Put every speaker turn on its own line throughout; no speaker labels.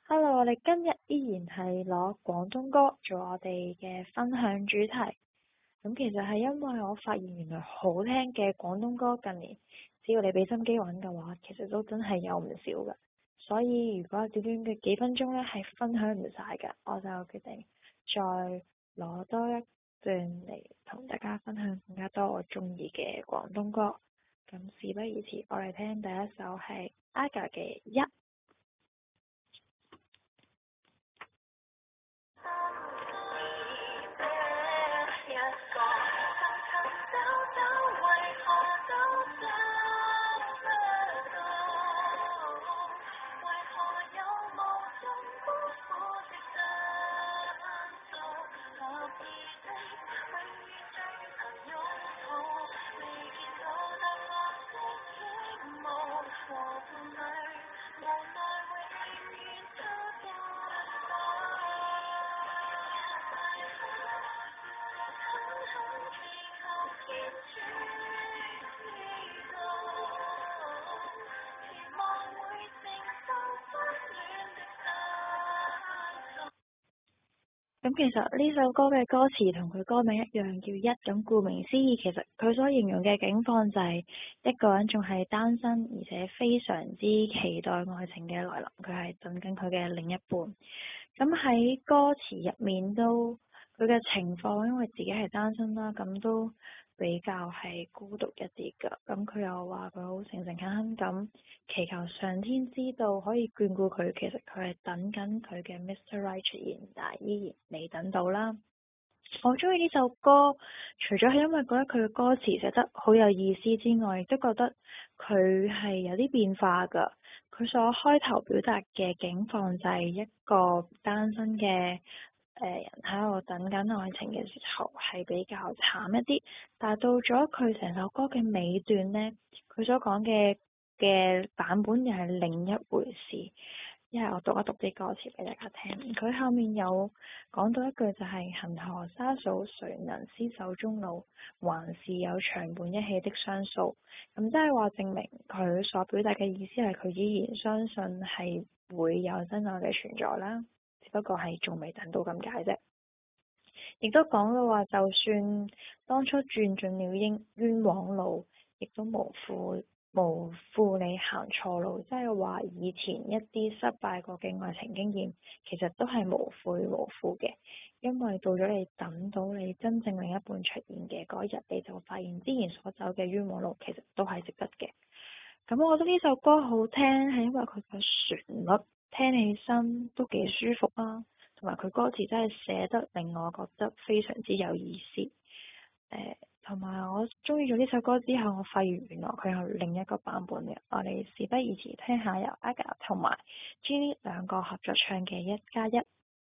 Hello，我哋今日依然係攞廣東歌做我哋嘅分享主題。咁其實係因為我發現原來好聽嘅廣東歌近年，只要你俾心機揾嘅話，其實都真係有唔少嘅。所以如果短短嘅幾分鐘呢係分享唔晒嘅，我就決定再攞多一段嚟同大家分享更加多我中意嘅廣東歌。咁事不宜遲，我哋聽第一首係 AGA 嘅一。咁其實呢首歌嘅歌詞同佢歌名一樣叫一，咁顧名思義，其實佢所形容嘅境況就係一個人仲係單身，而且非常之期待愛情嘅來臨，佢係等緊佢嘅另一半。咁喺歌詞入面都，佢嘅情況因為自己係單身啦，咁都比較係孤獨一啲㗎。咁佢又話佢好誠誠懇懇咁祈求上天知道可以眷顧佢，其實佢係等緊佢嘅 Mr. Right 出現，但係依然未等到啦。我中意呢首歌，除咗係因為覺得佢嘅歌詞寫得好有意思之外，亦都覺得佢係有啲變化㗎。佢所開頭表達嘅境況就係一個單身嘅人喺度等緊愛情嘅時候，係比較慘一啲。但係到咗佢成首歌嘅尾段呢，佢所講嘅版本又係另一回事。一係我讀一讀啲歌詞俾大家聽，佢後面有講到一句就係恒河沙數，誰能廝守終老，還是有長伴一起的雙數。咁即係話證明佢所表達嘅意思係佢依然相信係會有真愛嘅存在啦，只不過係仲未等到咁解啫。亦都講到話，就算當初轉盡了冤枉路，亦都無負你行錯路，即係話以前一啲失敗過嘅愛情經驗，其實都係無悔無負嘅，因為到咗你等到你真正另一半出現嘅嗰日，你就發現之前所走嘅冤枉路其實都係值得嘅。咁我覺得呢首歌好聽，係因為佢嘅旋律聽起身都幾舒服啊，同埋佢歌詞真係寫得令我覺得非常之有意思。同埋我中意咗呢首歌之後，我發現原來佢有另一個版本嘅。我哋事不宜遲，聽下由 AGA 同埋 Jennie 兩個合作唱嘅一加一。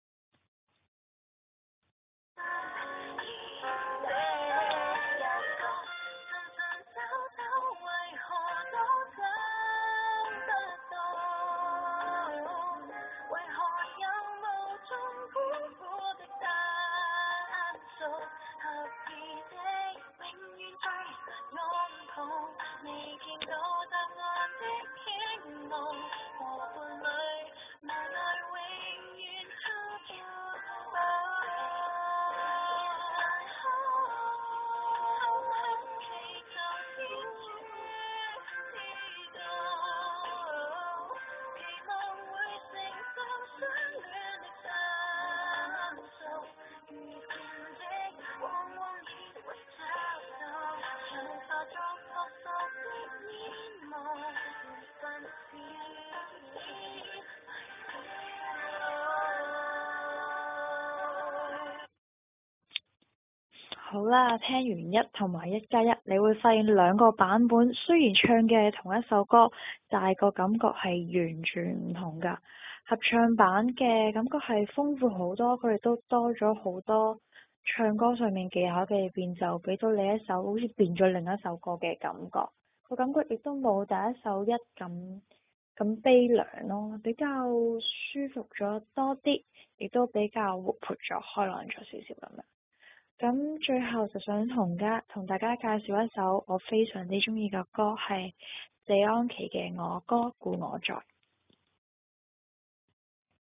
好啦，聽完一同埋一加一，你會發現兩個版本雖然唱嘅係同一首歌，但係個感覺係完全唔同㗎。合唱版嘅感覺係豐富好多，佢哋都多咗好多唱歌上面技巧嘅變奏，俾到你一首好似變咗另一首歌嘅感覺。個感覺亦都冇第一首一咁悲涼咯，比較舒服咗多啲，亦都比較活潑咗、開朗咗少少咁樣。咁最後就想同大家介紹一首我非常之中意嘅歌，係謝安琪嘅《我歌故我在》。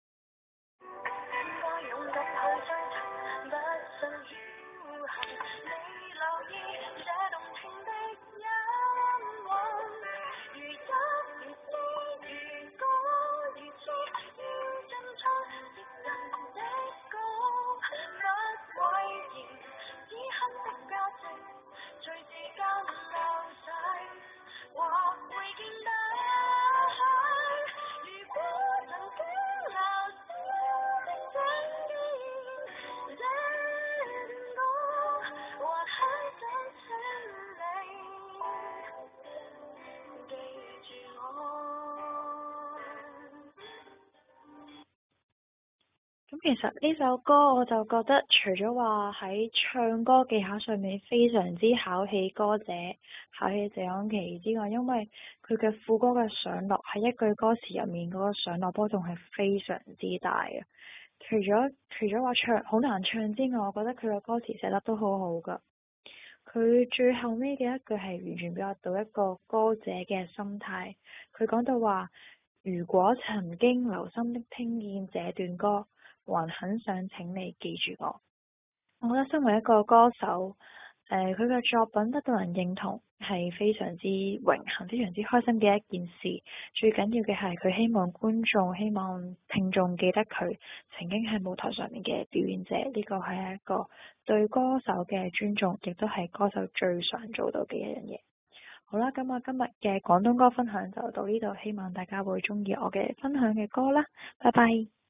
咁其實呢首歌我就覺得，除咗話喺唱歌技巧上面非常之考起歌者、考起謝安琪之外，因為佢嘅副歌嘅上落喺一句歌詞入面嗰個上落波動係非常之大嘅。除咗話唱好難唱之外，我覺得佢嘅歌詞寫得都好好㗎。佢最後尾嘅一句係完全表達到一個歌者嘅心態。佢講到話，如果曾經留心的聽見這段歌，還很想請你記住我。我覺得身為一個歌手，佢嘅作品得到人認同係非常之榮幸、非常之開心嘅一件事。最緊要嘅係佢希望觀眾、希望聽眾記得佢曾經喺舞台上面嘅表演者。呢個係一個對歌手嘅尊重，亦都係歌手最常做到嘅一樣嘢。好啦，咁我今日嘅廣東歌分享就到呢度，希望大家會鍾意我嘅分享嘅歌啦，拜拜。